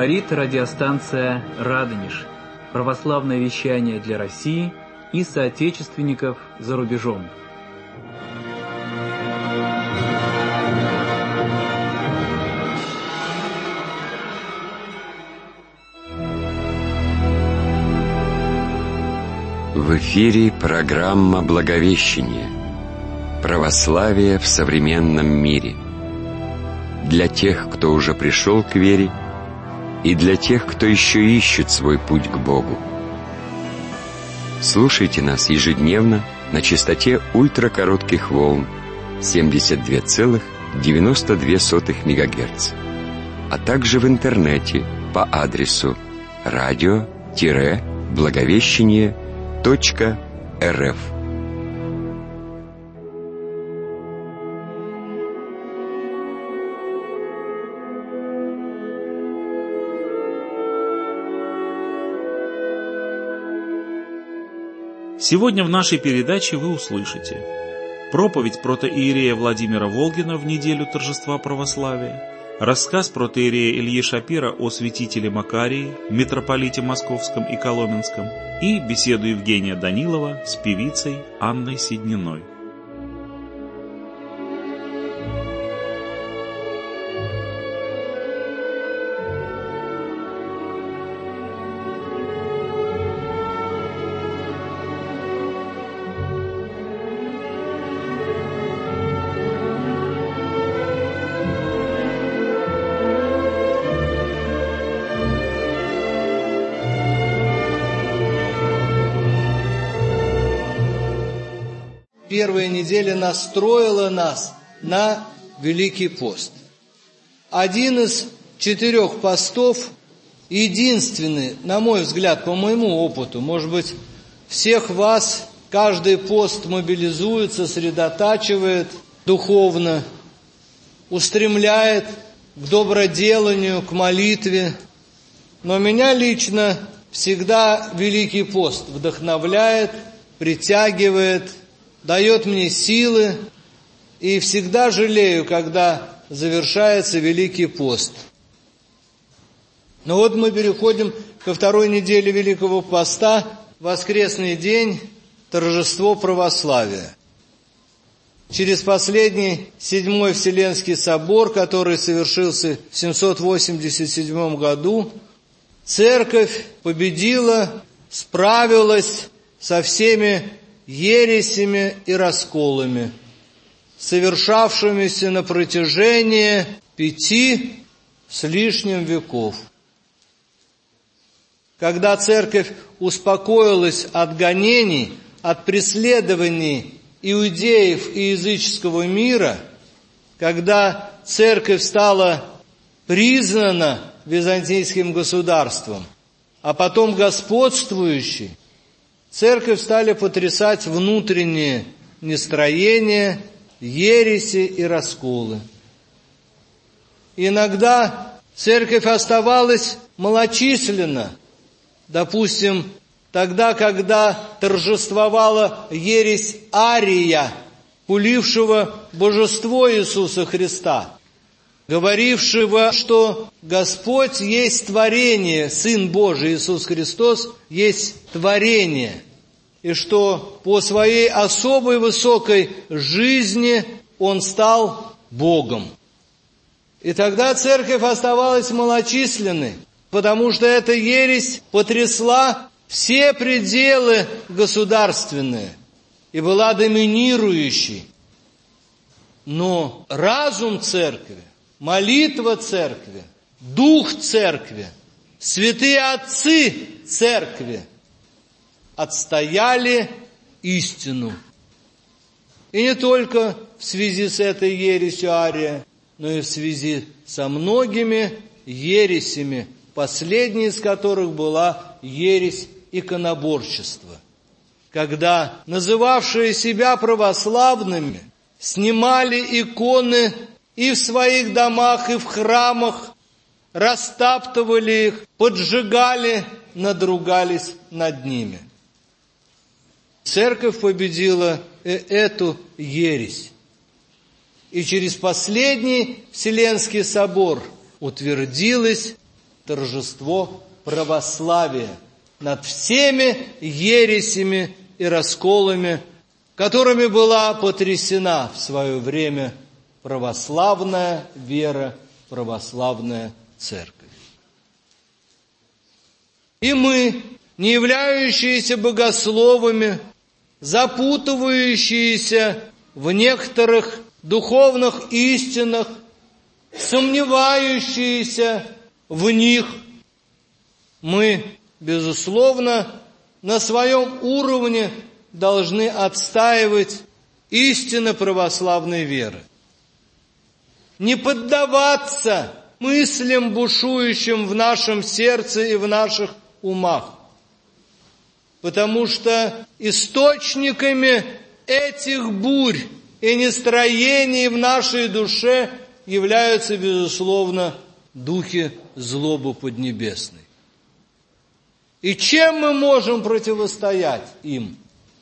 Говорит радиостанция «Радонеж». Православное вещание для России и соотечественников за рубежом. В эфире программа «Благовещение. Православие в современном мире». Для тех, кто уже пришел к вере, и для тех, кто еще ищет свой путь к Богу. Слушайте нас ежедневно на частоте ультракоротких волн 72,92 МГц, а также в интернете по адресу radio-благовещение.рф. Сегодня в нашей передаче вы услышите проповедь протоиерея Владимира Волгина в неделю торжества православия, рассказ протоиерея Ильи Шапира о святителе Макарии, митрополите Московском и Коломенском, и беседу Евгения Данилова с певицей Анной Седниной. Первая неделя настроила нас на Великий пост. Один из 4 постов, единственный, на мой взгляд, по моему опыту, может быть, всех вас каждый пост мобилизует, сосредотачивает духовно, устремляет к доброделанию, к молитве. Но меня лично всегда Великий пост вдохновляет, притягивает, дает мне силы, и всегда жалею, когда завершается Великий пост. Но вот мы переходим ко второй неделе Великого поста, воскресный день, торжество православия. Через последний Седьмой Вселенский собор, который совершился в 787 году, Церковь победила, справилась со всеми ересями и расколами, совершавшимися на протяжении 5 с лишним веков. Когда Церковь успокоилась от гонений, от преследований иудеев и языческого мира, когда Церковь стала признана византийским государством, а потом господствующей, Церковь стали потрясать внутренние нестроения, ереси и расколы. Иногда Церковь оставалась малочисленна. Допустим, тогда, когда торжествовала ересь Ария, пулившего божество Иисуса Христа, говорившего, что Господь есть творение, Сын Божий Иисус Христос есть творение, и что по своей особой высокой жизни Он стал Богом. И тогда Церковь оставалась малочисленной, потому что эта ересь потрясла все пределы государственные и была доминирующей. Но разум Церкви, молитва Церкви, Дух Церкви, святые отцы Церкви отстояли истину. И не только в связи с этой ересью Ария, но и в связи со многими ересями, последней из которых была ересь иконоборчества, когда называвшие себя православными снимали иконы и в своих домах, и в храмах, растаптывали их, поджигали, надругались над ними. Церковь победила эту ересь. И через последний Вселенский собор утвердилась торжество православия над всеми ересями и расколами, которыми была потрясена в свое время православная вера, православная церковь. И мы, не являющиеся богословами, запутывающиеся в некоторых духовных истинах, сомневающиеся в них, мы, безусловно, на своем уровне должны отстаивать истины православной веры. Не поддаваться мыслям, бушующим в нашем сердце и в наших умах. Потому что источниками этих бурь и нестроений в нашей душе являются, безусловно, духи злобы поднебесной. И чем мы можем противостоять им?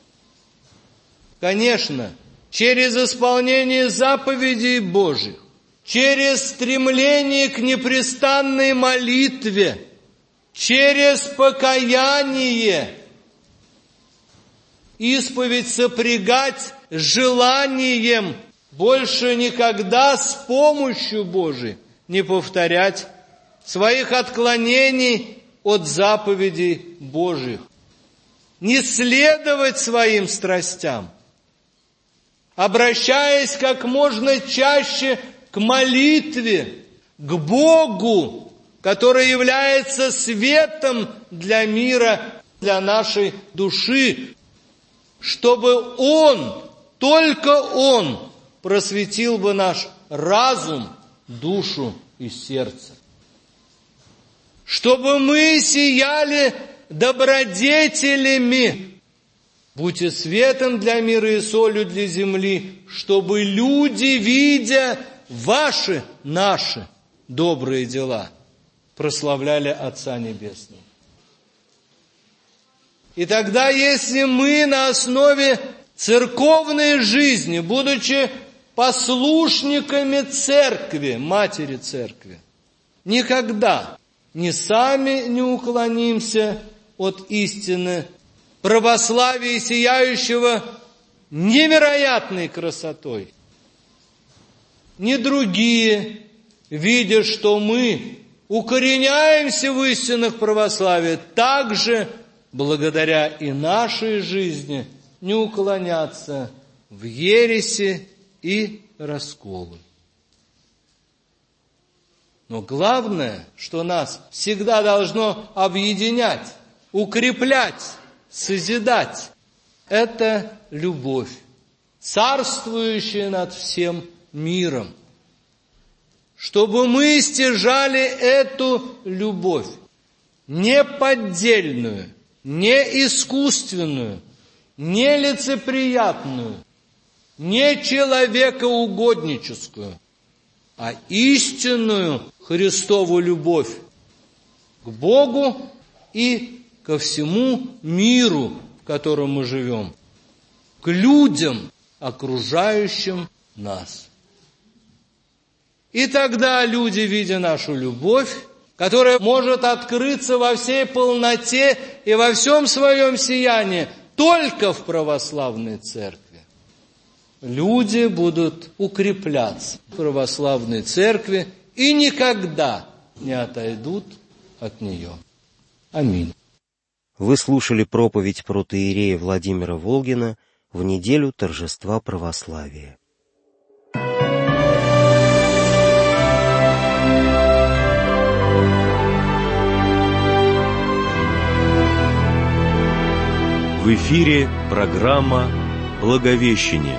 Конечно, через исполнение заповедей Божьих, через стремление к непрестанной молитве, через покаяние, исповедь сопрягать с желанием больше никогда с помощью Божией не повторять своих отклонений от заповедей Божьих, не следовать своим страстям, обращаясь как можно чаще к молитве, к Богу, который является светом для мира, для нашей души, чтобы Он, только Он, просветил бы наш разум, душу и сердце. Чтобы мы сияли добродетелями, будьте светом для мира и солью для земли, чтобы люди, видя ваши, наши добрые дела, прославляли Отца Небесного. И тогда, если мы на основе церковной жизни, будучи послушниками церкви, матери церкви, никогда ни сами не уклонимся от истины православия, сияющего невероятной красотой, ни другие, видя, что мы укореняемся в истинах православия, также, благодаря и нашей жизни, не уклоняться в ереси и расколы. Но главное, что нас всегда должно объединять, укреплять, созидать, это любовь, царствующая над всем миром. Чтобы мы стяжали эту любовь, не поддельную, не искусственную, не лицеприятную, не человекоугодническую, а истинную Христову любовь к Богу и ко всему миру, в котором мы живем, к людям, окружающим нас. И тогда люди, видя нашу любовь, которая может открыться во всей полноте и во всем своем сиянии только в православной церкви, люди будут укрепляться в православной церкви и никогда не отойдут от нее. Аминь. Вы слушали проповедь протоиерея Владимира Волгина в неделю торжества православия. В эфире программа «Благовещение».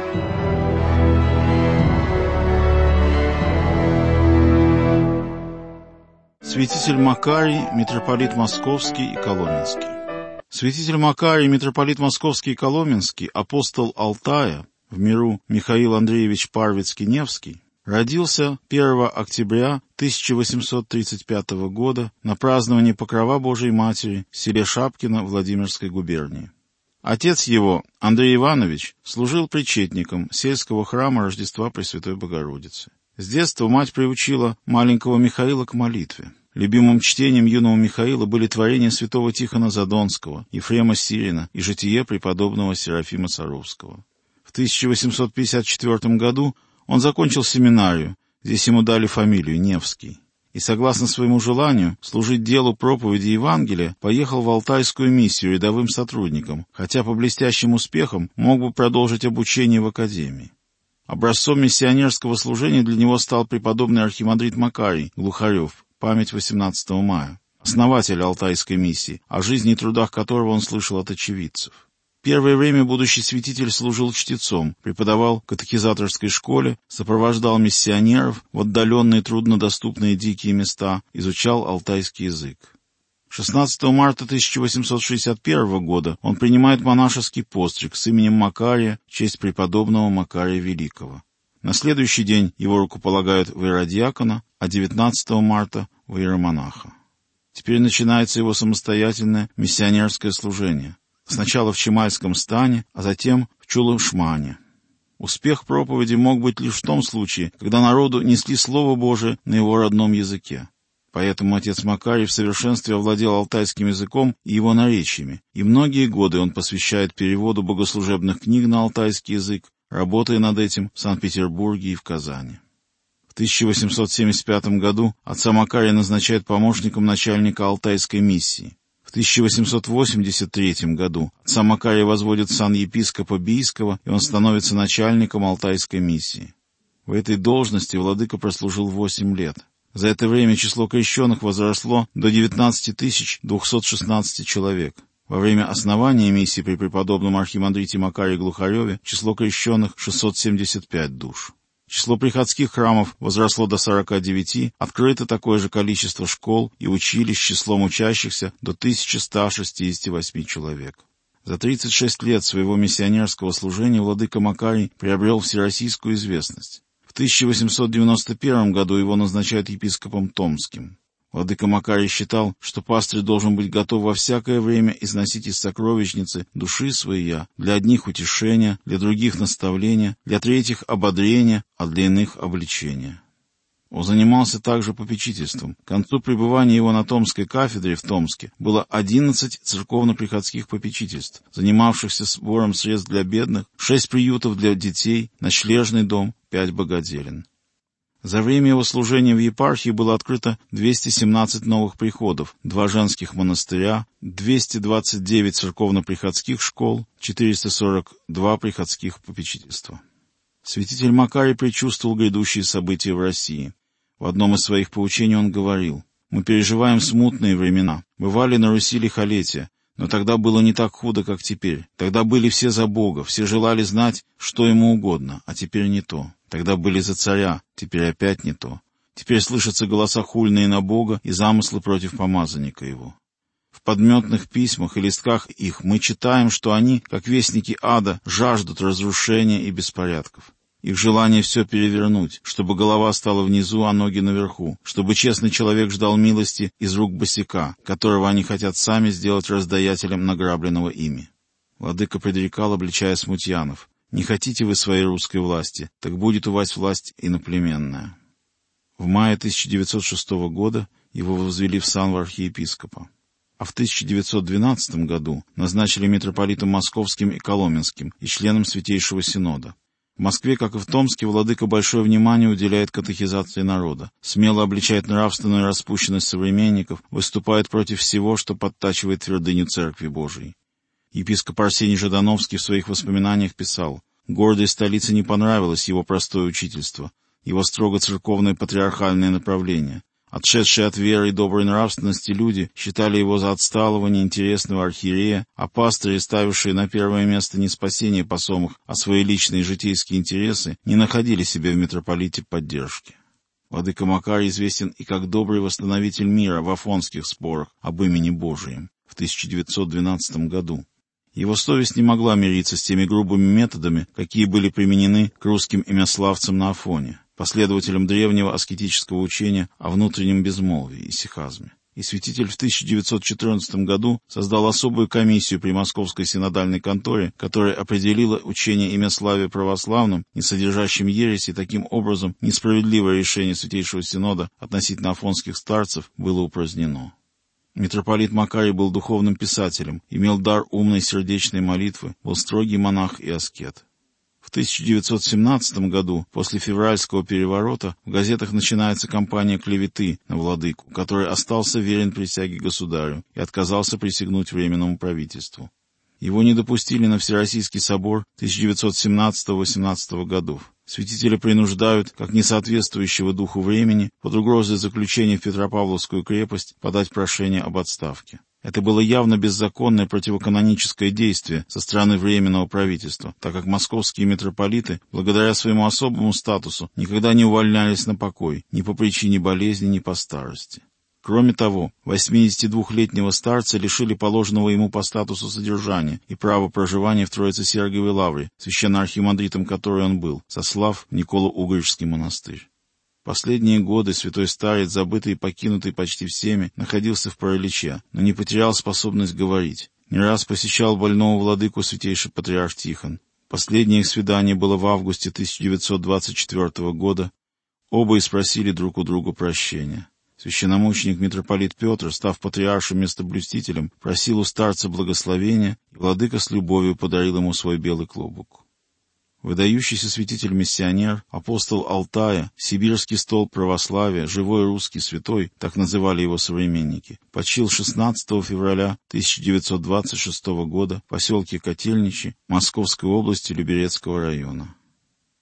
Святитель Макарий, митрополит Московский и Коломенский. Святитель Макарий, митрополит Московский и Коломенский, апостол Алтая, в миру Михаил Андреевич Парвицкий-Невский, родился 1 октября 1835 года на праздновании Покрова Божией Матери в селе Шапкино Владимирской губернии. Отец его, Андрей Иванович, служил причетником сельского храма Рождества Пресвятой Богородицы. С детства мать приучила маленького Михаила к молитве. Любимым чтением юного Михаила были творения святого Тихона Задонского, Ефрема Сирина и житие преподобного Серафима Саровского. В 1854 году он закончил семинарию, здесь ему дали фамилию Невский, и, согласно своему желанию служить делу проповеди Евангелия, поехал в Алтайскую миссию рядовым сотрудником, хотя по блестящим успехам мог бы продолжить обучение в академии. Образцом миссионерского служения для него стал преподобный архимандрит Макарий Глухарев, память 18 мая, основатель Алтайской миссии, о жизни и трудах которого он слышал от очевидцев. Первое время будущий святитель служил чтецом, преподавал в катехизаторской школе, сопровождал миссионеров в отдаленные труднодоступные дикие места, изучал алтайский язык. 16 марта 1861 года он принимает монашеский постриг с именем Макария в честь преподобного Макария Великого. На следующий день его рукополагают в иеродиакона, а 19 марта — в иеромонаха. Теперь начинается его самостоятельное миссионерское служение. Сначала в Чемальском стане, а затем в Чулышмане. Успех проповеди мог быть лишь в том случае, когда народу несли Слово Божие на его родном языке. Поэтому отец Макарий в совершенстве овладел алтайским языком и его наречиями, и многие годы он посвящает переводу богослужебных книг на алтайский язык, работая над этим в Санкт-Петербурге и в Казани. В 1875 году отца Макария назначают помощником начальника Алтайской миссии. В 1883 году отца Макария возводят в сан епископа Бийского, и он становится начальником Алтайской миссии. В этой должности владыка прослужил 8 лет. За это время число крещенных возросло до 19 216 человек. Во время основания миссии при преподобном архимандрите Макарии Глухареве число крещенных — 675 душ. Число приходских храмов возросло до 49, открыто такое же количество школ и училищ с числом учащихся до 1168 человек. За 36 лет своего миссионерского служения владыка Макарий приобрел всероссийскую известность. В 1891 году его назначают епископом Томским. Владыка Макарий считал, что пастырь должен быть готов во всякое время износить из сокровищницы души своей для одних утешения, для других наставления, для третьих ободрения, а для иных обличения. Он занимался также попечительством. К концу пребывания его на Томской кафедре в Томске было 11 церковно-приходских попечительств, занимавшихся сбором средств для бедных, 6 приютов для детей, ночлежный дом, 5 богоделен. За время его служения в епархии было открыто 217 новых приходов, 2 женских монастыря, 229 церковно-приходских школ, 442 приходских попечительства. Святитель Макарий предчувствовал грядущие события в России. В одном из своих поучений он говорил: «Мы переживаем смутные времена. Бывали на Руси лихолетия, но тогда было не так худо, как теперь. Тогда были все за Бога, все желали знать, что ему угодно, а теперь не то. Тогда были за царя, теперь опять не то. Теперь слышатся голоса хульные на Бога и замыслы против помазанника его. В подметных письмах и листках их мы читаем, что они, как вестники ада, жаждут разрушения и беспорядков. Их желание все перевернуть, чтобы голова стала внизу, а ноги наверху, чтобы честный человек ждал милости из рук босяка, которого они хотят сами сделать раздаятелем награбленного ими». Владыка предрекал, обличая смутьянов: «Не хотите вы своей русской власти, так будет у вас власть иноплеменная». В мае 1906 года его возвели в сан архиепископа. А в 1912 году назначили митрополитом Московским и Коломенским и членом Святейшего Синода. В Москве, как и в Томске, владыка большое внимание уделяет катехизации народа, смело обличает нравственную распущенность современников, выступает против всего, что подтачивает твердыню Церкви Божией. Епископ Арсений Ждановский в своих воспоминаниях писал: «Гордой столице не понравилось его простое учительство, его строго церковное патриархальное направление. Отшедшие от веры и доброй нравственности люди считали его за отсталого, неинтересного архиерея, а пастыри, ставившие на первое место не спасение посомых, а свои личные житейские интересы, не находили себе в митрополите поддержки». Владыка Макарий известен и как добрый восстановитель мира в афонских спорах об имени Божием в 1912 году. Его совесть не могла мириться с теми грубыми методами, какие были применены к русским имяславцам на Афоне, последователям древнего аскетического учения о внутреннем безмолвии и сихазме. и святитель в 1914 году создал особую комиссию при Московской синодальной конторе, которая определила учение имяславия православным, не содержащим ереси, и таким образом несправедливое решение Святейшего Синода относительно афонских старцев было упразднено. Митрополит Макарий был духовным писателем, имел дар умной сердечной молитвы, был строгий монах и аскет. В 1917 году, после февральского переворота, в газетах начинается кампания клеветы на владыку, который остался верен присяге государю и отказался присягнуть Временному правительству. Его не допустили на Всероссийский собор 1917-18 годов. Святителя принуждают, как несоответствующего духу времени, под угрозой заключения в Петропавловскую крепость, подать прошение об отставке. Это было явно беззаконное противоканоническое действие со стороны Временного правительства, так как московские митрополиты, благодаря своему особому статусу, никогда не увольнялись на покой, ни по причине болезни, ни по старости. Кроме того, 82-летнего старца лишили положенного ему по статусу содержания и права проживания в Троице-Сергиевой лавре, священноархимандритом которой он был, сослав в Николо-Угричский монастырь. Последние годы святой старец, забытый и покинутый почти всеми, находился в параличе, но не потерял способность говорить. Не раз посещал больного владыку святейший патриарх Тихон. Последнее их свидание было в августе 1924 года. Оба и спросили друг у друга прощения. Священномученик митрополит Петр, став патриаршим местоблюстителем, просил у старца благословения, и владыка с любовью подарил ему свой белый клобук. Выдающийся святитель-миссионер, апостол Алтая, сибирский столб православия, живой русский святой, так называли его современники, почил 16 февраля 1926 года в поселке Котельничи Московской области Люберецкого района. В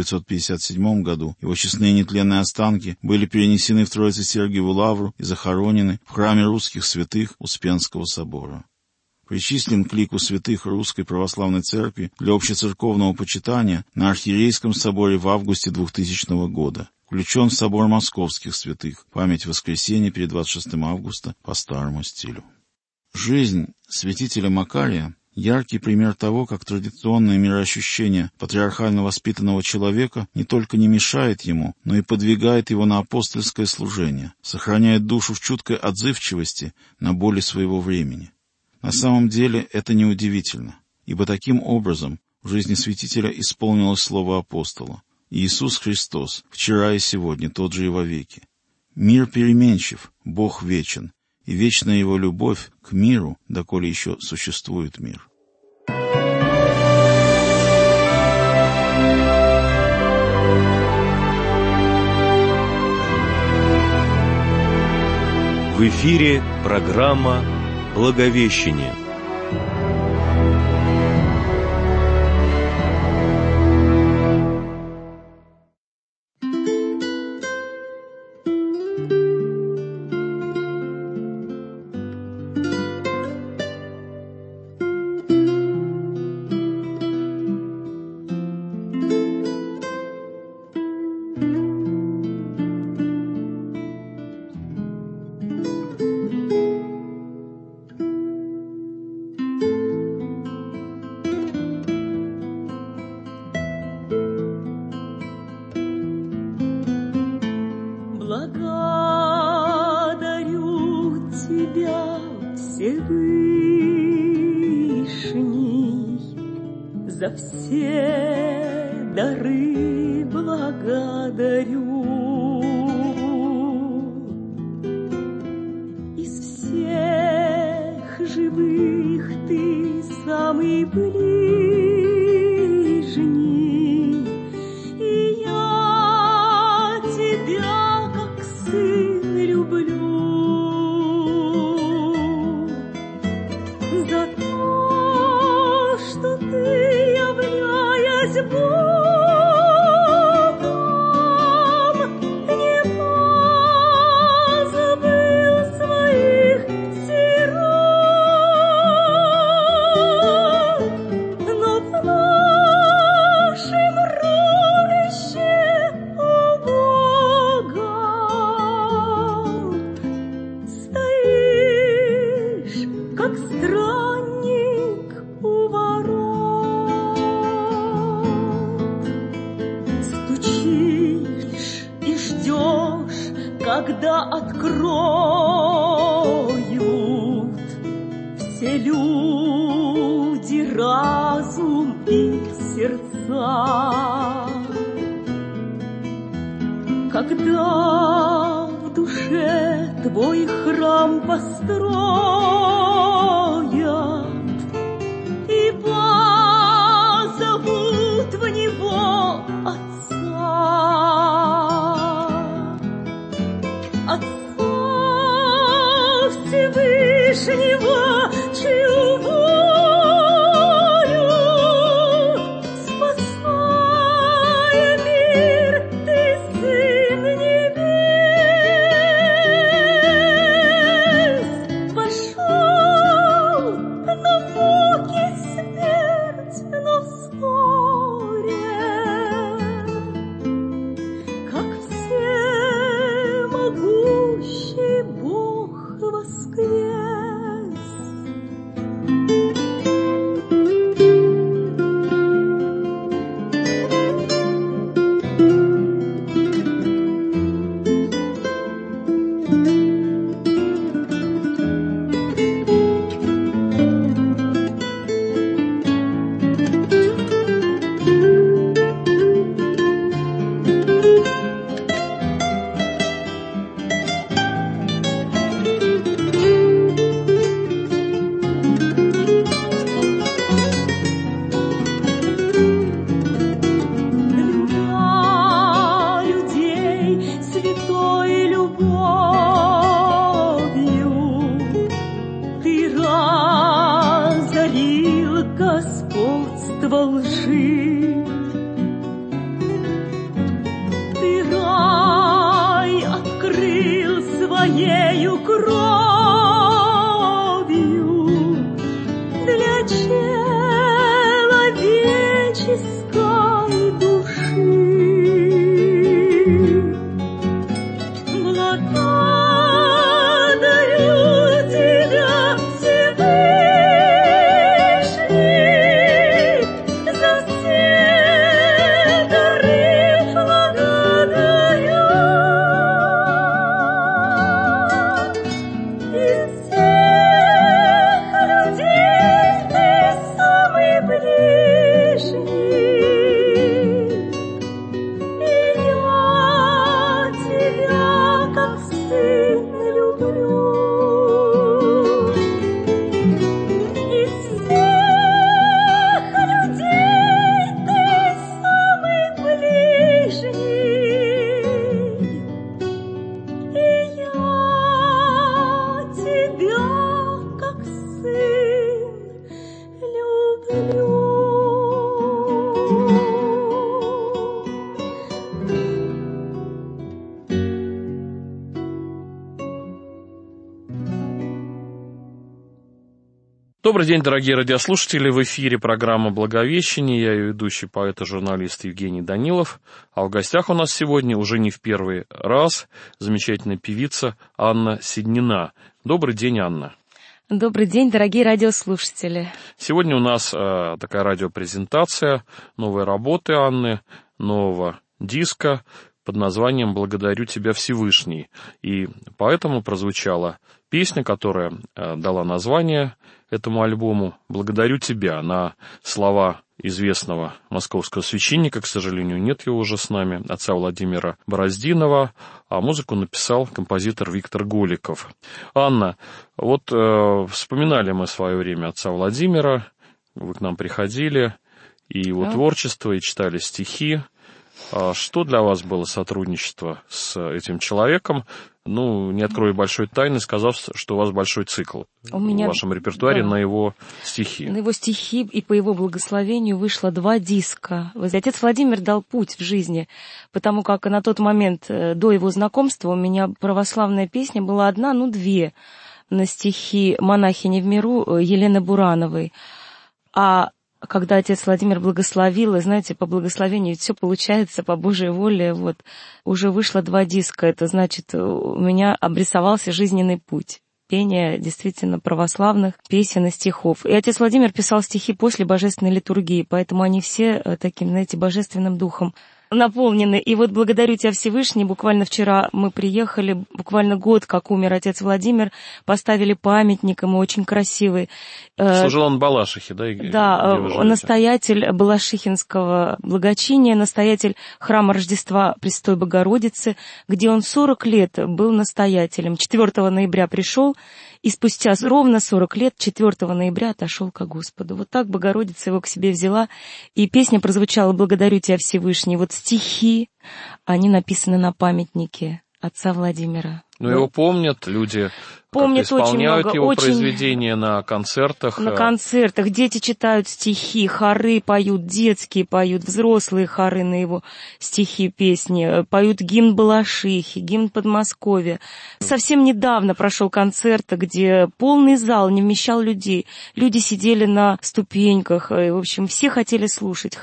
1957 году его честные нетленные останки были перенесены в Троице-Сергиеву лавру и захоронены в храме русских святых Успенского собора. Причислен к лику святых Русской Православной Церкви для общецерковного почитания на Архиерейском соборе в августе 2000 года. Включен в собор Московских святых, память воскресенья перед 26 августа по старому стилю. Жизнь святителя Макария — яркий пример того, как традиционное мироощущение патриархально воспитанного человека не только не мешает ему, но и подвигает его на апостольское служение, сохраняет душу в чуткой отзывчивости на боли своего времени. На самом деле это неудивительно, ибо таким образом в жизни святителя исполнилось слово апостола: «Иисус Христос, вчера и сегодня, тот же и вовеки». Мир переменчив, Бог вечен, и вечная его любовь к миру, доколе еще существует мир. В эфире программа «Благовещение». Благодарю Тебя, Всевышний, за все дары благодарю. Из всех живых Ты самый ближний, и я Тебя как сын люблю. За то, что Ты, являясь Богом, не позабыл своих сирот, но в нашем рубище у Бога стоишь, как странник у ворот. Стучишь и ждешь, когда откроют все люди разум и сердца. Когда в душе твой храм построят и позовут в него Отца Всевышнего, чью волю, спасая мир, ты, Сын Небес, пошел на муки смерть, но вскоре, как всемогущий Бог воскрес. Своею кровью для человеческой души. Благодарю тебя, Всевышний, за все дары благодарю. Добрый день, дорогие радиослушатели. В эфире программа «Благовещение». Я ее ведущий, поэт и журналист Евгений Данилов. А в гостях у нас сегодня, уже не в первый раз, замечательная певица Анна Седнина. Добрый день, Анна. Добрый день, дорогие радиослушатели. Сегодня у нас такая радиопрезентация новой работы Анны, нового диска под названием «Благодарю тебя, Всевышний». И поэтому прозвучала песня, которая дала название этому альбому «Благодарю тебя», на слова известного московского священника, к сожалению, нет его уже с нами, отца Владимира Бороздинова, а музыку написал композитор Виктор Голиков. Анна, вот вспоминали мы в свое время отца Владимира, вы к нам приходили, и его творчество, и читали стихи. Что для вас было сотрудничество с этим человеком? Ну, не открою большой тайны, сказав, что у вас большой цикл в вашем репертуаре на его стихи. На его стихи и по его благословению вышло 2 диска. Отец Владимир дал путь в жизни, потому как на тот момент, до его знакомства, у меня православная песня была 1, 2 на стихи «Монахини в миру» Елены Бурановой. А когда отец Владимир благословил, и, знаете, по благословению все получается по Божьей воле, вот, уже вышло 2 диска, это значит, у меня обрисовался жизненный путь. Пение действительно православных песен и стихов. И отец Владимир писал стихи после божественной литургии, поэтому они все таким, знаете, божественным духом наполнены. И вот благодарю тебя, Всевышний, буквально вчера мы приехали, буквально год, как умер отец Владимир, поставили памятник ему очень красивый. Служил он в Балашихе, да? Да, настоятель Балашихинского благочиния, настоятель храма Рождества Пресвятой Богородицы, где он 40 лет был настоятелем. 4 ноября пришел, и спустя ровно 40 лет, 4 ноября, отошел ко Господу. Вот так Богородица его к себе взяла, и песня прозвучала «Благодарю тебя, Всевышний». Вот стихи, они написаны на памятнике отца Владимира. Ну, его помнят люди, помнят, исполняют очень много, его произведения на концертах. На концертах. Дети читают стихи, хоры поют, детские поют, взрослые хоры на его стихи, песни. Поют гимн Балашихи, гимн Подмосковья. Совсем недавно прошел концерт, где полный зал не вмещал людей. Люди сидели на ступеньках. И, в общем, все хотели слушать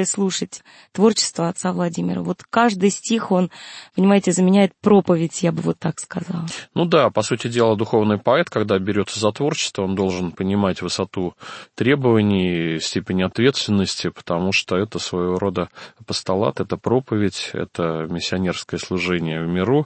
творчество отца Владимира. Вот каждый стих, он, понимаете, заменяет проповедь, я бы вот так сказала. Ну да, по сути дела, духовный поэт, когда берется за творчество, он должен понимать высоту требований, степень ответственности, потому что это своего рода апостолат, это проповедь, это миссионерское служение в миру,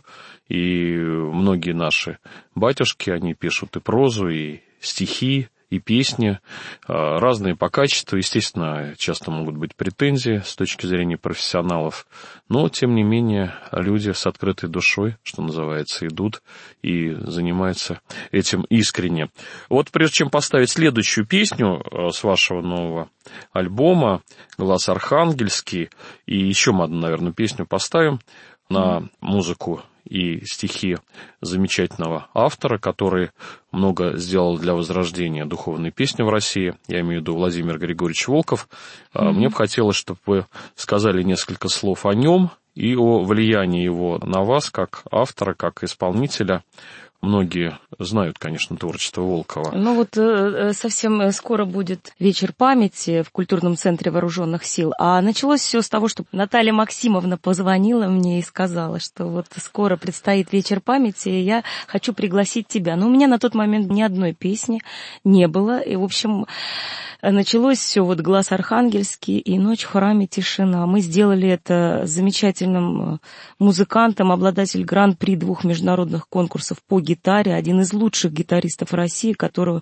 и многие наши батюшки, они пишут и прозу, и стихи, и песни, разные по качеству. Естественно, часто могут быть претензии с точки зрения профессионалов, но, тем не менее, люди с открытой душой, что называется, идут и занимаются этим искренне. Вот прежде чем поставить следующую песню с вашего нового альбома «Глаз архангельский», и еще мы одну, наверное, песню поставим на музыку и стихи замечательного автора, который много сделал для возрождения духовной песни в России. Я имею в виду Владимир Григорьевич Волков. Мне бы хотелось, чтобы вы сказали несколько слов о нем и о влиянии его на вас, как автора, как исполнителя. Многие знают, конечно, творчество Волкова. Ну вот совсем скоро будет вечер памяти в культурном центре вооруженных сил. А началось все с того, что Наталья Максимовна позвонила мне и сказала, что вот скоро предстоит вечер памяти, и я хочу пригласить тебя. Но у меня на тот момент ни одной песни не было. И, в общем, началось все вот «Глаз архангельский» и «Ночь в храме тишина». Мы сделали это с замечательным музыкантом, обладатель гран-при 2 международных конкурсов по гитаре, один из лучших гитаристов России, которого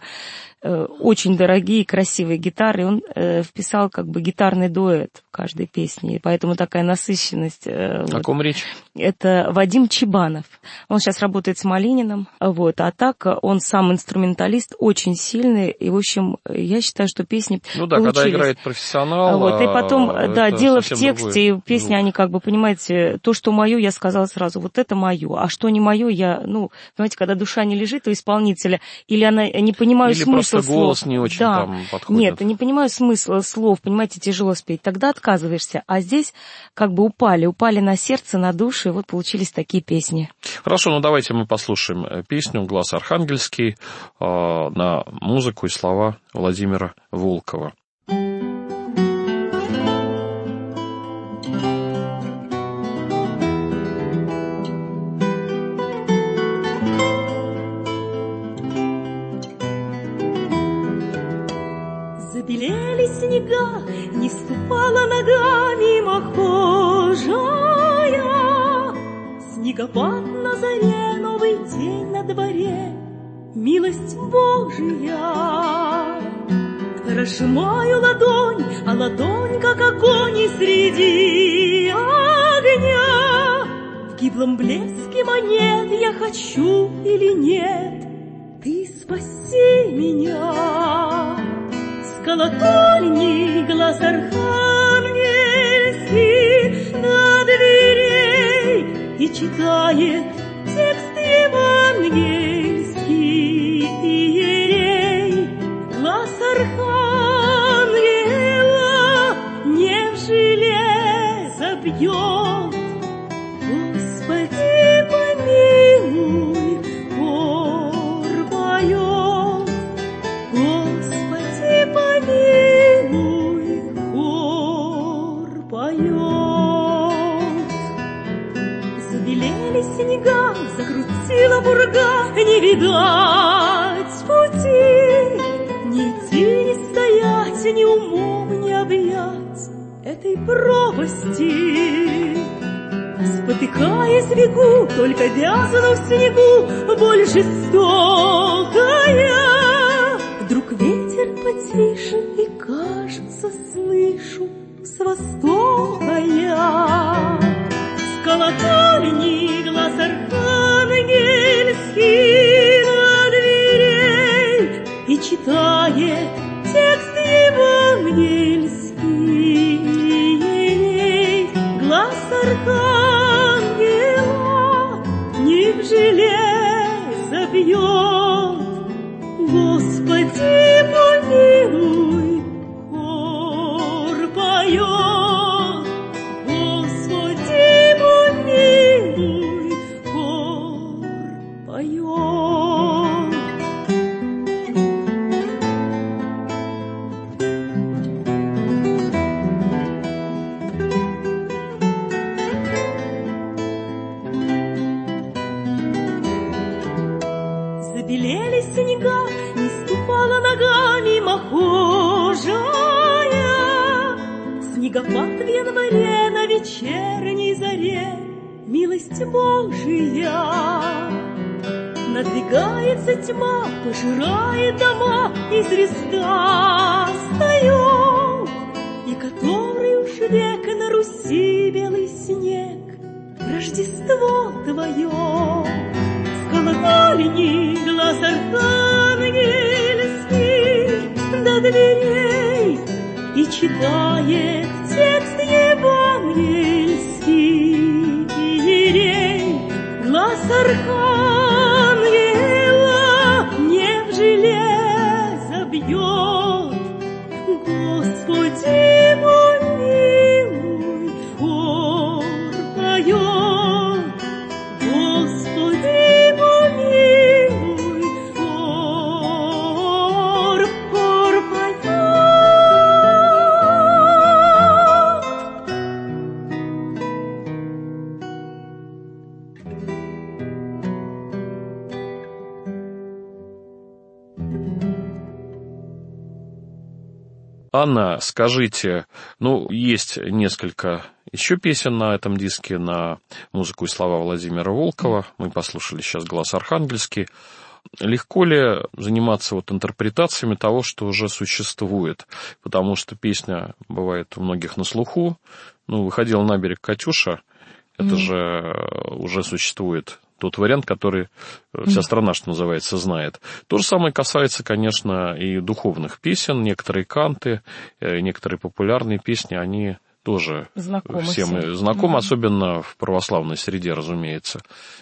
очень дорогие и красивые гитары. Он вписал как бы гитарный дуэт в каждой песне, и поэтому такая насыщенность. О ком речь? Это Вадим Чебанов. Он сейчас работает с Малининым, вот, а так он сам инструменталист, очень сильный, и, в общем, я считаю, что песни получились. Когда играет профессионал. Вот, и потом, да, дело в тексте, и песни, они как бы, понимаете, то, что мое, я сказала сразу, вот это мое, а что не мое, я, понимаете, когда душа не лежит у исполнителя, или она не понимаю смысла слов. Голос не очень там подходит. Нет, не понимаю смысла слов, понимаете, тяжело спеть. Тогда отказываешься. А здесь как бы упали на сердце, на душу, и вот получились такие песни. Хорошо, давайте мы послушаем песню «Глаз архангельский» на музыку и слова Владимира Волкова. Забелели снега, не ступала ногами махожая. Снегопад на заре, новый день на дворе, милость Божия. Разжимаю ладонь, а ладонь, как огонь, и среди огня. В гиблом блеске монет я хочу или нет, ты спаси меня. Колокольни глаз архангельский на дверей и читает текст евангельский иерей. Глаз архангела не в железо бьет, Господи помилуй, хор поет. Господи помилуй, хор поет. Забелели снега, закрутила бурга, не видать пути, ни идти, ни стоять, ни умом не объять этой пропасти. Спотыкаясь, бегу, только вязану в снегу, боль жестокая. Вдруг ветер потише, и, кажется, слышу с востока я. С колокольни глаз архангельский на дверей и читает текст евангельский. Глаз архангела не в железо бьет. Господи, помилуй, хор поет. Господи, помилуй, хор поет. Забелели снега, не ступала ногами мохожая. Снегопад в январе на вечерней заре, милость Божия. Надвигается тьма, пожирает дома, из реста встает, и который уж век на Руси белый снег, Рождество твое. С колокольни глаз архангельский до дверей и читает текст евангельский. Глаз архангела не в железо бьет. Господи, помилуй, хор поет. Господи, помилуй, хор поет. Анна, скажите, есть несколько еще песен на этом диске на музыку и слова Владимира Волкова. Мы послушали сейчас «Глаз архангельский». Легко ли заниматься интерпретациями того, что уже существует? Потому что песня бывает у многих на слуху. «Выходила на берег Катюша», это же уже существует. Тот вариант, который вся страна, что называется, знает. То же самое касается, конечно, и духовных песен. Некоторые канты, некоторые популярные песни, они тоже всем знакомы, особенно в православной среде, разумеется.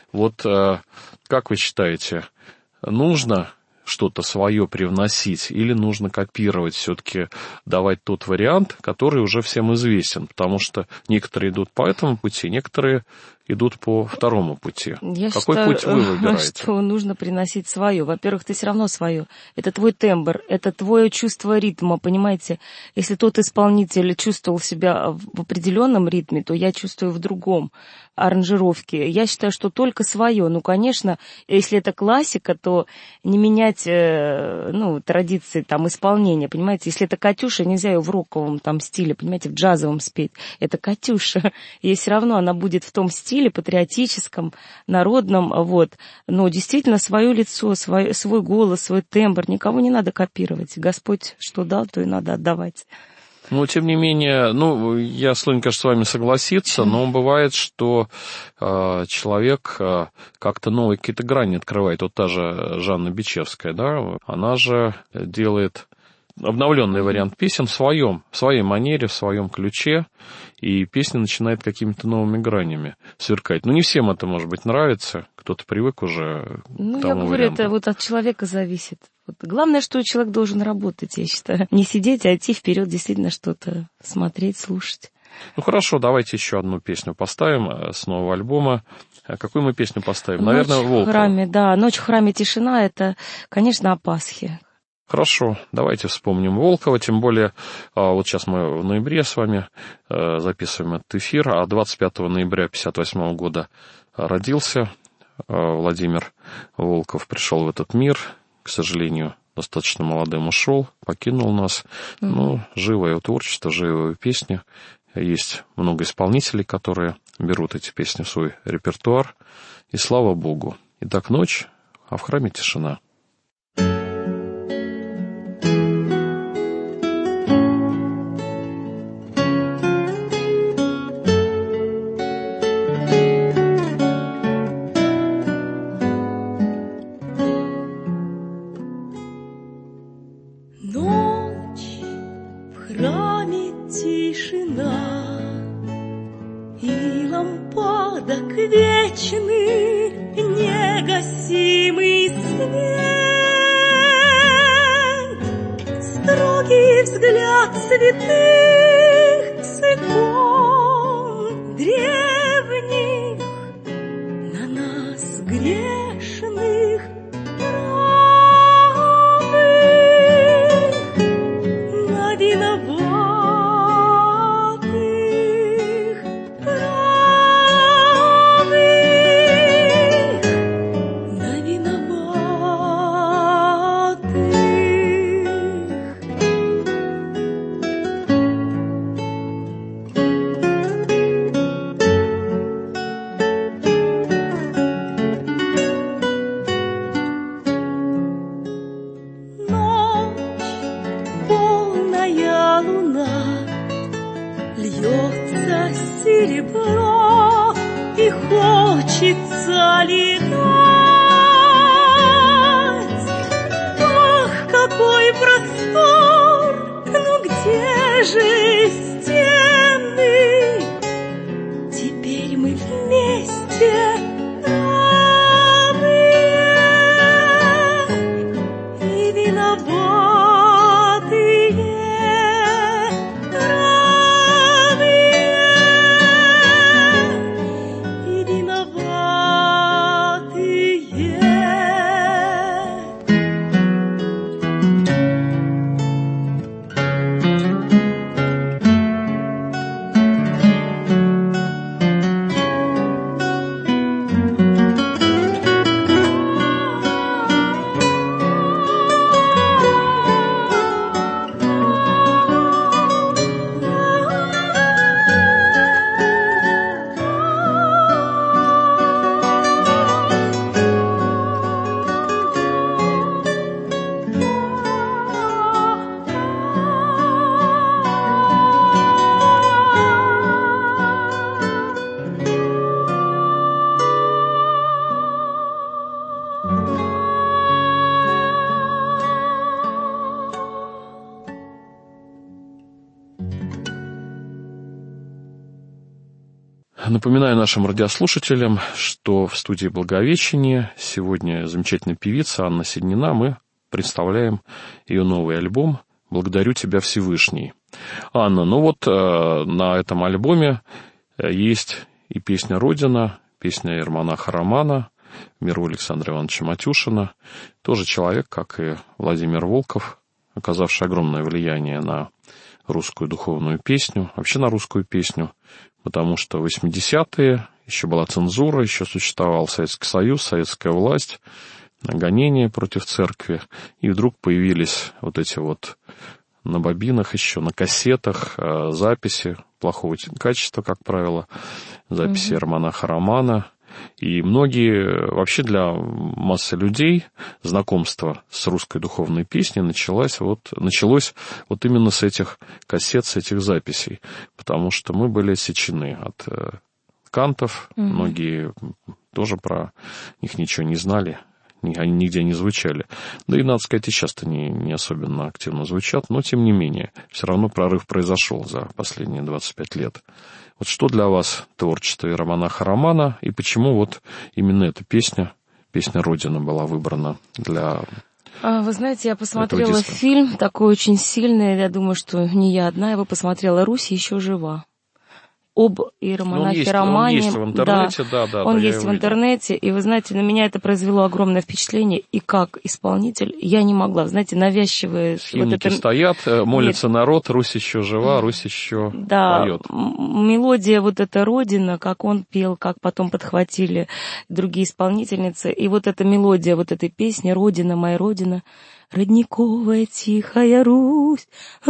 Как вы считаете, нужно что-то свое привносить или нужно копировать, все-таки давать тот вариант, который уже всем известен? Потому что некоторые идут по этому пути, некоторые идут по второму пути. Какой путь вы выбираете? Что нужно приносить свое. Во-первых, ты все равно свое. Это твой тембр, это твое чувство ритма, понимаете? Если тот исполнитель чувствовал себя в определенном ритме, то я чувствую в другом аранжировке. Я считаю, что только свое. Конечно, если это классика, то не менять традиции исполнения, понимаете? Если это Катюша, нельзя ее в роковом стиле, понимаете, в джазовом спеть. Это Катюша. И все равно она будет в том стиле патриотическом, народном, Но действительно свое лицо, свой голос, свой тембр. Никого не надо копировать. Господь что дал, то и надо отдавать. Тем не менее, я склонен, конечно, с вами согласиться, но бывает, что человек как-то новые какие-то грани открывает. Та же Жанна Бичевская, да, она же делает обновленный вариант песен в своей манере, в своем ключе, и песня начинает какими-то новыми гранями сверкать. Не всем это, может быть, нравится, кто-то привык уже к тому я говорю, варианту. Это от человека зависит. Главное, что человек должен работать, я считаю. Не сидеть, а идти вперед, действительно что-то смотреть, слушать. Хорошо, давайте еще одну песню поставим с нового альбома. Какую мы песню поставим? Наверное, «Ночь Волкова. в храме», да. «Ночь в храме, тишина» — это, конечно, о Пасхе. Хорошо, давайте вспомним Волкова, тем более, сейчас мы в ноябре с вами записываем этот эфир, а 25 ноября 1958 года родился Владимир Волков, пришел в этот мир, к сожалению, достаточно молодым ушел, покинул нас. Ну, живо его творчество, живо его песни. Есть много исполнителей, которые берут эти песни в свой репертуар. И слава Богу. Итак, ночь, а в храме тишина. Напоминаю нашим радиослушателям, что в студии «Благовещение» сегодня замечательная певица Анна Седнина. Мы представляем ее новый альбом «Благодарю тебя, Всевышний». Анна, ну вот на этом альбоме есть и песня «Родина», песня иеромонаха Романа, в миру Александра Ивановича Матюшина. Тоже человек, как и Владимир Волков, оказавший огромное влияние на русскую духовную песню, вообще на русскую песню, потому что в 80-е еще была цензура, еще существовал Советский Союз, советская власть, гонения против церкви, и вдруг появились вот эти вот на бобинах еще, на кассетах записи плохого качества, как правило, записи иеромонаха Романа. И многие, вообще для массы людей, знакомство с русской духовной песней началось вот именно с этих кассет, с этих записей, потому что мы были отсечены от кантов, многие тоже про них ничего не знали, они нигде не звучали. Да и, надо сказать, и часто не особенно активно звучат, но, тем не менее, все равно прорыв произошел за последние 25 лет. Вот что для вас творчество иеромонаха Романа, и почему вот именно эта песня «Родина» была выбрана для... Вы знаете, я посмотрела фильм такой очень сильный, я думаю, что не я одна его посмотрела, «Русь еще жива». Об иеромонахе Романе. Он есть в интернете, да. Он есть в интернете, и, вы знаете, на меня это произвело огромное впечатление, и как исполнитель я не могла, знаете, навязчивые... Химники вот стоят, молится народ, Русь еще жива, Русь еще поет. Мелодия вот эта «Родина», как он пел, как потом подхватили другие исполнительницы, и вот эта мелодия вот этой песни «Родина, моя Родина», Родниковая тихая Русь,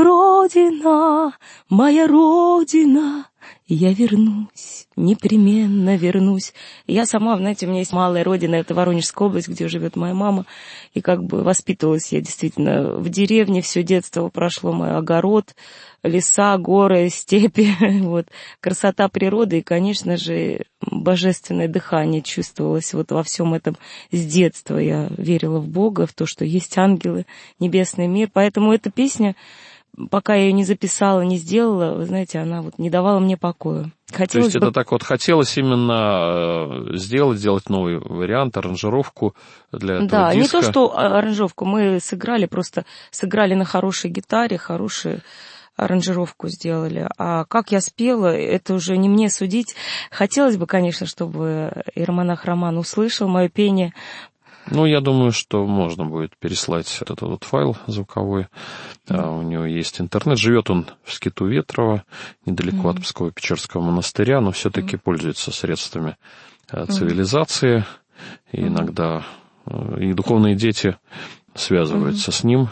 Родина, моя Родина, я вернусь, непременно вернусь. Я сама, знаете, у меня есть малая родина, это Воронежская область, где живет моя мама, и как бы воспитывалась я действительно в деревне, все детство прошло, мой огород, леса, горы, степи, вот, красота природы, и, конечно же, божественное дыхание чувствовалось вот во всем этом с детства. Я верила в Бога, в то, что есть ангелы, небесный мир, поэтому эта песня, пока я ее не записала, не сделала, вы знаете, она вот не давала мне покоя. То есть это так вот хотелось именно сделать новый вариант, аранжировку для этого диска? Да, не то, что аранжировку, мы просто сыграли на хорошей гитаре, хорошую аранжировку сделали. А как я спела, это уже не мне судить. Хотелось бы, конечно, чтобы иеромонах Роман услышал мое пение. Ну, я думаю, что можно будет переслать этот вот файл звуковой. У него есть интернет. Живет он в Скиту Ветрово, недалеко от Псково-Печерского монастыря, но все-таки пользуется средствами цивилизации. И иногда и духовные дети связываются с ним.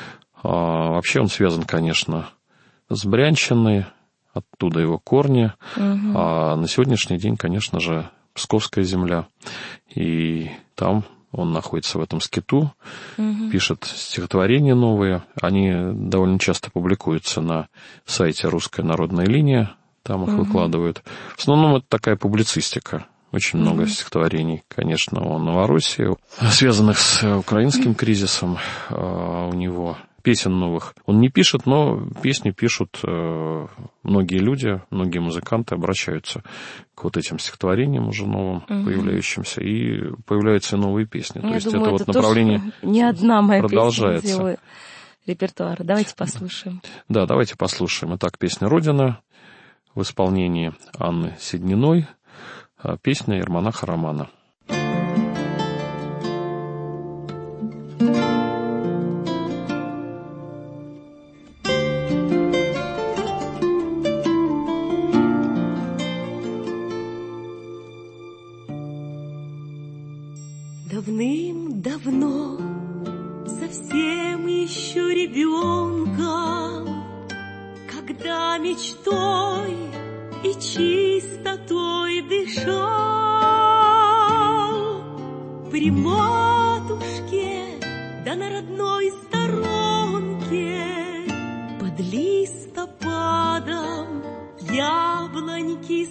Вообще он связан, конечно, с Брянщиной, оттуда его корни. А на сегодняшний день, конечно же, Псковская земля. И там он находится в этом скиту, пишет стихотворения новые. Они довольно часто публикуются на сайте «Русская народная линия». Там их выкладывают. В основном это такая публицистика. Очень много стихотворений, конечно, о Новороссии, связанных с украинским кризисом у него. Песен новых он не пишет, но песни пишут многие люди, многие музыканты обращаются к вот этим стихотворениям уже новым, появляющимся, и появляются новые песни. То есть думаю, это вот направление не одна моя продолжается. Песня сделаю репертуар. Давайте послушаем. Да, давайте послушаем. Итак, песня «Родина» в исполнении Анны Седниной, песня иеромонаха Романа. Давным-давно, совсем еще ребенком, когда мечтой и чистотой дышал, при матушке да на родной сторонке под листопадом яблоньки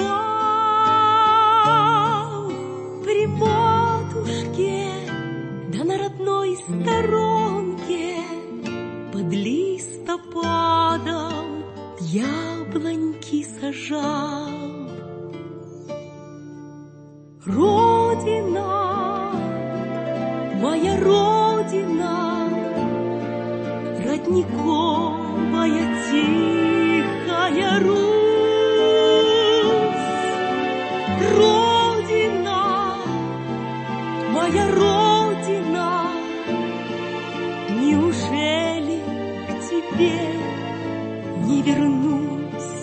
сажал. При матушке да на родной сторонке под листопадом яблоньки сажал. Родина, моя Родина, родниковая тихая Русь. Родина, моя Родина, неужели к тебе не вернусь?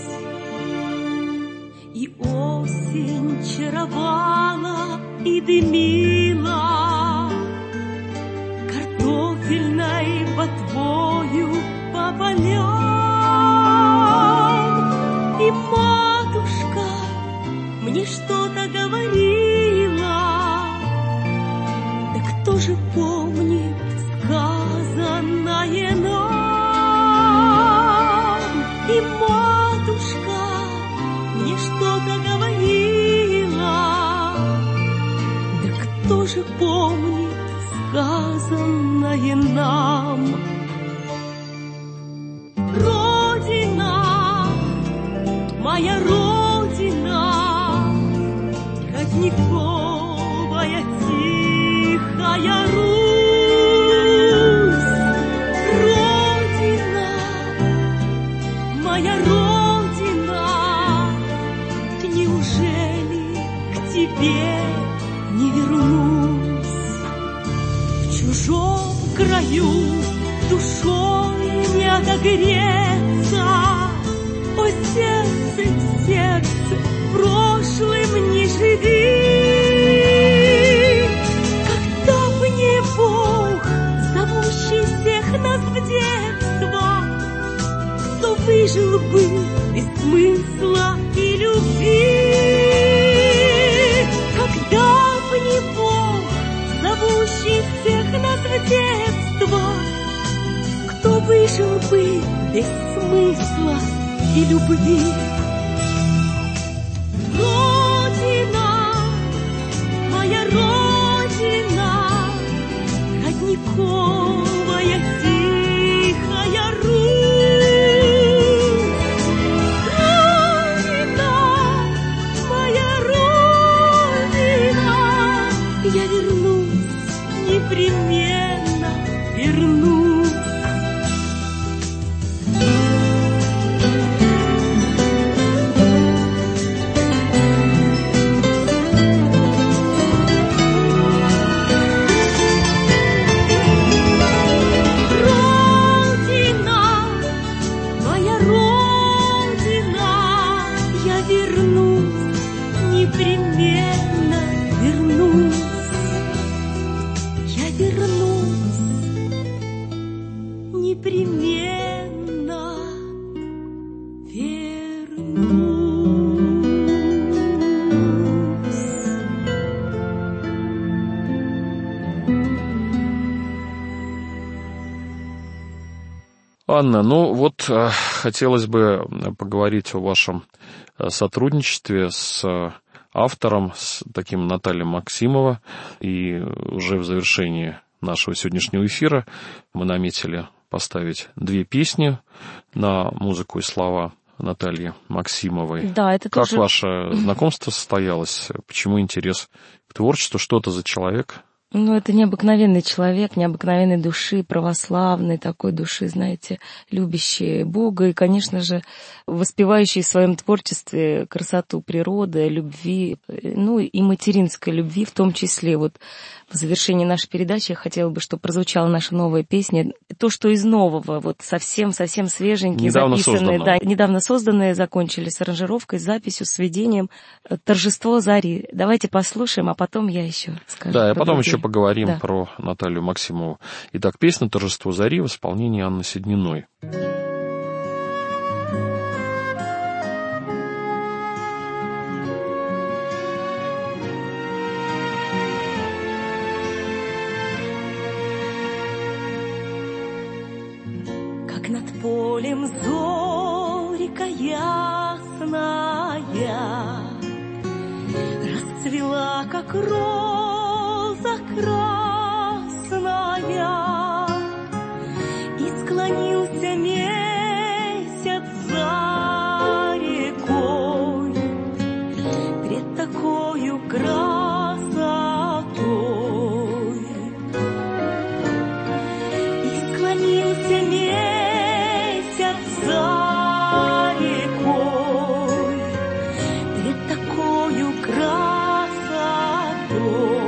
И осень чаровала и дымила картофельной ботвою по полям. И матушка мне что-то говорила, да кто же помнит сказанное нам? И матушка мне что-то говорила, да кто же помнит сказанное нам? Родина, моя Родина, родниковая тихая Русь. Родина, моя Родина, неужели к тебе не вернусь? В чужом краю душой не отогреться, о сердце, сердце, прошлым не живи. Когда б не Бог, зовущий выжил бы без смысла и любви. Когда бы не Бог, зовущий всех нас в детство, кто выжил бы без смысла и любви? Родина, моя Родина, родниковая тихая Русь. Родина, моя Родина, я вернусь, непременно вернусь. Анна, ну вот хотелось бы поговорить о вашем сотрудничестве с автором, с таким Натальей Максимова. И уже в завершении нашего сегодняшнего эфира мы наметили поставить 2 песни на музыку и слова Натальи Максимовой. Да, это как тоже... ваше знакомство состоялось? Почему интерес к творчеству? Что это за человек? Ну, это необыкновенный человек, необыкновенной души, православной такой души, знаете, любящей Бога и, конечно же, воспевающий в своем творчестве красоту природы, любви, ну и материнской любви в том числе. Вот в завершении нашей передачи я хотела бы, чтобы прозвучала наша новая песня. То, что из нового, вот совсем-совсем свеженькие, записанные, да, недавно созданные, закончили с аранжировкой, с записью, с сведением «Торжество зари». Давайте послушаем, а потом я еще скажу. Да, и потом еще поговорим про Наталью Максимову. Итак, песня «Торжество зари» в исполнении Анны Седниной. Как над полем зорька ясная расцвела, как роза красная, и склонился месяц за рекой пред такою красотой, и склонился месяц за рекой пред такою красотой.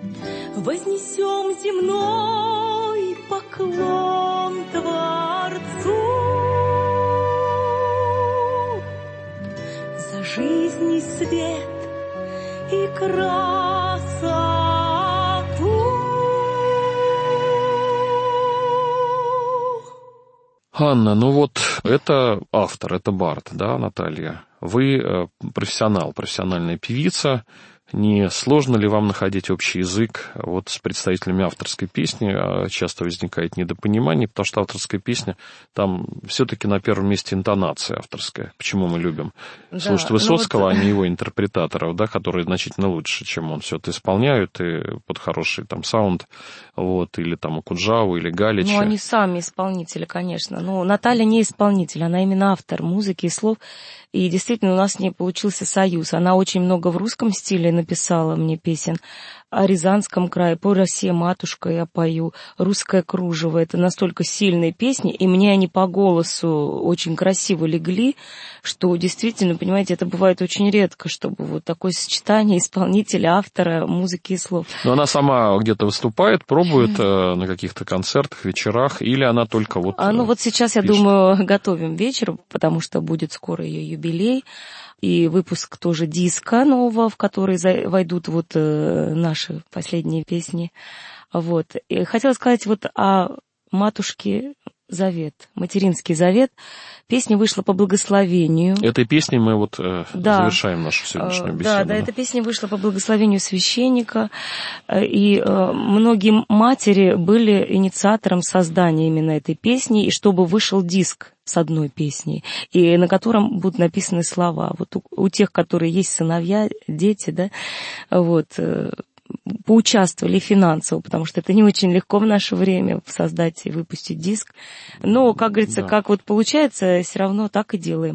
вознесем земной поклон Творцу за жизнь и свет и красоту. Анна, ну вот это автор, это бард, да, Наталья? Вы профессиональная певица. Не сложно ли вам находить общий язык вот с представителями авторской песни? Часто возникает недопонимание, потому что авторская песня, там все-таки на первом месте интонация авторская. Почему мы любим слушать Высоцкого, а не его интерпретаторов, да, которые значительно лучше, чем он. Все это исполняют, и под хороший там саунд, вот, или там Акуджаву, или Галича. Ну, они сами исполнители, конечно. Но Наталья не исполнитель, она именно автор музыки и слов. И действительно у нас с ней получился союз. Она очень много в русском стиле написала мне песен. О Рязанском крае, по России матушка я пою, Русское кружево. Это настолько сильные песни, и мне они по голосу очень красиво легли, что действительно, понимаете, это бывает очень редко, чтобы вот такое сочетание исполнителя, автора, музыки и слов. Но она сама где-то выступает, пробует на каких-то концертах, вечерах, или она только вот... Ну вот сейчас, я думаю, готовим вечер, потому что будет скоро ее юбилей. И выпуск тоже диска нового, в который войдут вот наши последние песни. Вот. И хотела сказать вот о матушке Завет, материнский завет. Песня вышла по благословению. Этой песней мы вот завершаем нашу сегодняшнюю беседу. Да, эта песня вышла по благословению священника, и многие матери были инициатором создания именно этой песни, и чтобы вышел диск с одной песней, и на котором будут написаны слова. Вот у тех, которые есть сыновья, дети, да, вот, поучаствовали финансово, потому что это не очень легко в наше время создать и выпустить диск. Но, как говорится, как вот получается, все равно так и делаем.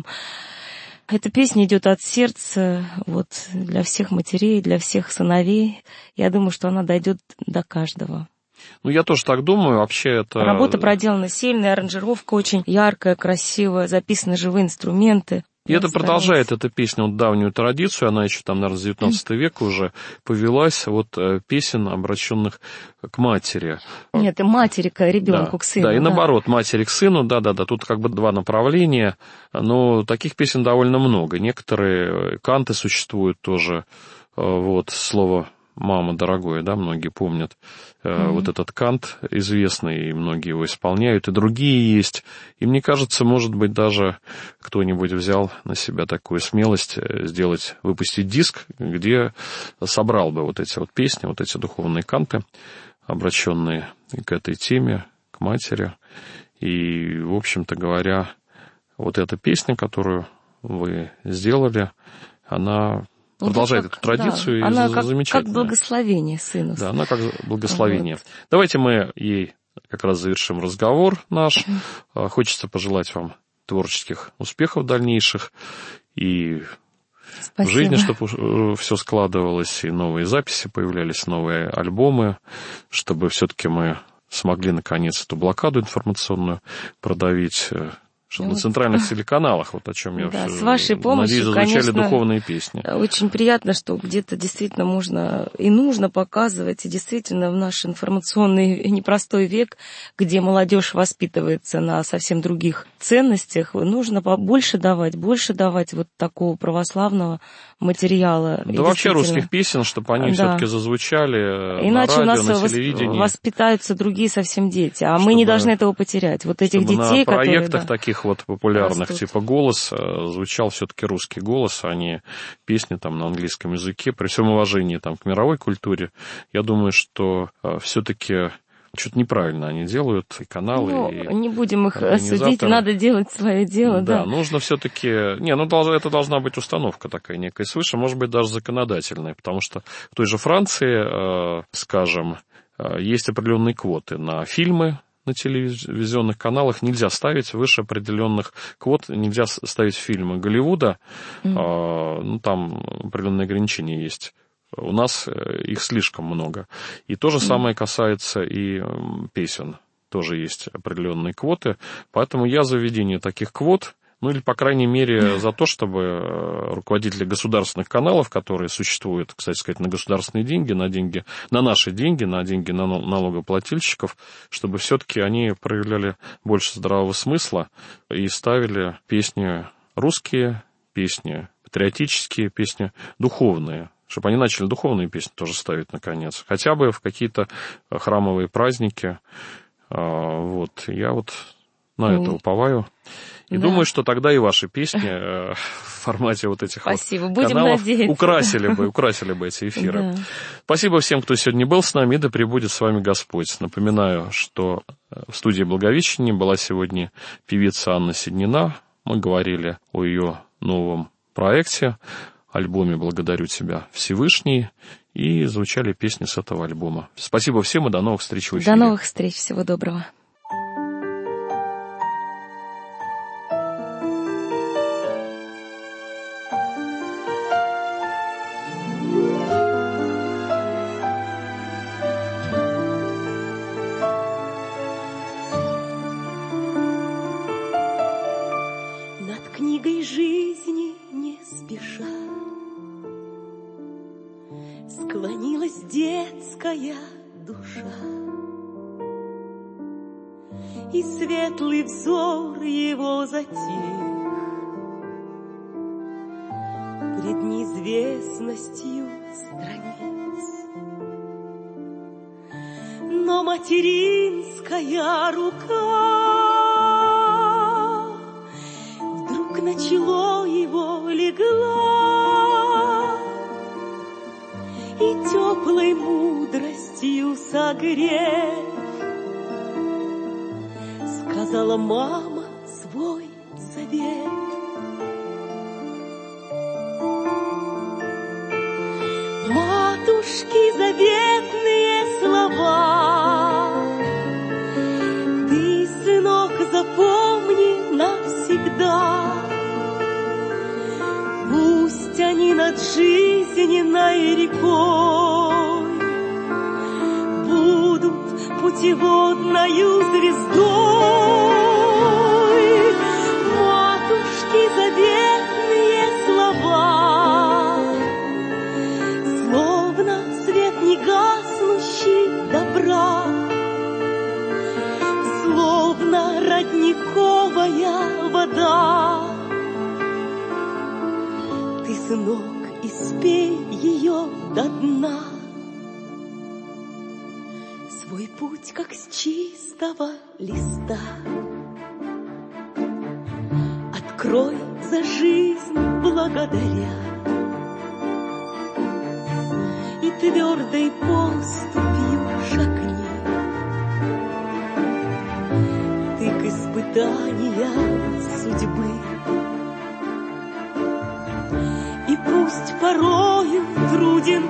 Эта песня идет от сердца, вот, для всех матерей, для всех сыновей. Я думаю, что она дойдет до каждого. Ну, я тоже так думаю. Вообще это... Работа проделана сильная, аранжировка очень яркая, красивая, записаны живые инструменты. И это продолжает эта песня вот давнюю традицию, она еще там, наверное, с 19 века уже повелась, вот песен, обращенных к матери. Нет, и матери к ребенку, к сыну. Да, и наоборот, матери к сыну, да, тут как бы два направления, но таких песен довольно много. Некоторые канты существуют тоже, вот, слово «мама дорогое», да, многие помнят. Вот этот кант известный, и многие его исполняют, и другие есть. И мне кажется, может быть, даже кто-нибудь взял на себя такую смелость выпустить диск, где собрал бы вот эти вот песни, вот эти духовные канты, обращенные к этой теме, к матери. И, в общем-то говоря, вот эта песня, которую вы сделали, она... продолжает эту традицию, да, она и замечательная. Как благословение сыну. Да, она как благословение. Вот. Давайте мы ей как раз завершим разговор наш. Хочется пожелать вам творческих успехов дальнейших и в жизни, чтобы все складывалось, и новые записи появлялись, новые альбомы, чтобы все-таки мы смогли наконец эту блокаду информационную продавить, чтобы на центральных телеканалах, вот о чем я с вашей помощью, надеюсь, звучали духовные песни. Очень приятно, что где-то действительно можно и нужно показывать, и действительно в наш информационный непростой век, где молодежь воспитывается на совсем других ценностях, нужно больше давать вот такого православного материала. Да вообще русских песен, чтобы они все-таки зазвучали. Иначе на радио, у нас на телевидении. Воспитаются другие совсем дети, а мы не должны этого потерять. Вот этих детей, на проектах которые... таких вот популярных, растут. типа «Голос», звучал все-таки русский голос, а не песни там на английском языке. При всем уважении там к мировой культуре, я думаю, что все-таки что-то неправильно они делают, и каналы, и не будем их осудить, надо делать свое дело, да. Нужно все-таки... это должна быть установка такая некая свыше, может быть, даже законодательная, потому что в той же Франции, скажем, есть определенные квоты на фильмы, на телевизионных каналах нельзя ставить выше определенных квот, нельзя ставить фильмы Голливуда, там определенные ограничения есть. У нас их слишком много. И то же самое касается и песен. Тоже есть определенные квоты. Поэтому я за введение таких квот Ну или, по крайней мере, за то, чтобы руководители государственных каналов, которые существуют, кстати сказать, на государственные деньги, на наши деньги, на деньги налогоплательщиков, чтобы все-таки они проявляли больше здравого смысла и ставили песни русские, песни патриотические, песни духовные, чтобы они начали духовные песни тоже ставить, наконец, хотя бы в какие-то храмовые праздники. Вот, я вот на это уповаю. И думаю, что тогда и ваши песни в формате вот этих Спасибо. вот Будем каналов надеяться. украсили бы эти эфиры. Да. Спасибо всем, кто сегодня был с нами, и да пребудет с вами Господь. Напоминаю, что в студии Благовещения была сегодня певица Анна Седнина. Мы говорили о ее новом проекте, альбоме «Благодарю тебя, Всевышний», и звучали песни с этого альбома. Спасибо всем и до новых встреч в эфире. До новых встреч, всего доброго. Склонилась детская душа, и светлый взор его затих пред неизвестностью страниц. Но материнская рука вдруг на чело его легла, и теплой мудростью согрев сказала мама свой совет. Матушки заветные слова ты, сынок, запомни навсегда. Пусть они над жизненной рекой будут путеводною звездой. Матушки заветные слова, словно свет негаснущий добра, словно родниковая вода. Ты, сынок, испей ее до дна. Свой путь, как с чистого листа, открой за жизнь благодаря, и твердой поступью шагни ты к испытаниям судьбы. И пусть порою труден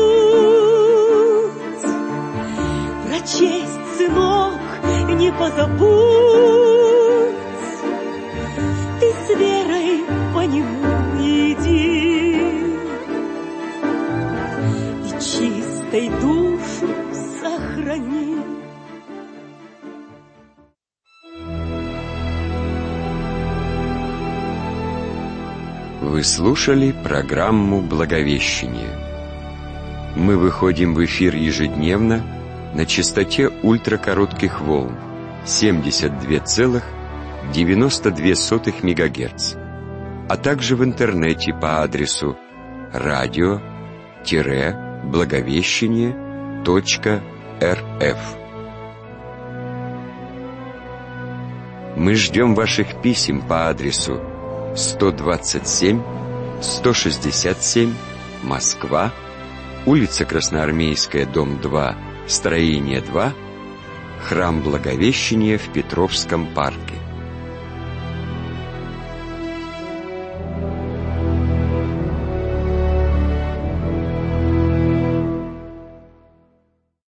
путь, про честь, сынок, не позабудь. Ты с верой по нему иди, и чистой душу сохрани. Вы слушали программу «Благовещение». Мы выходим в эфир ежедневно на частоте ультракоротких волн 72,92 МГц, а также в интернете по адресу radio-благовещение.рф. Мы ждем ваших писем по адресу 127, 167, Москва, улица Красноармейская, дом 2, строение 2, храм Благовещения в Петровском парке.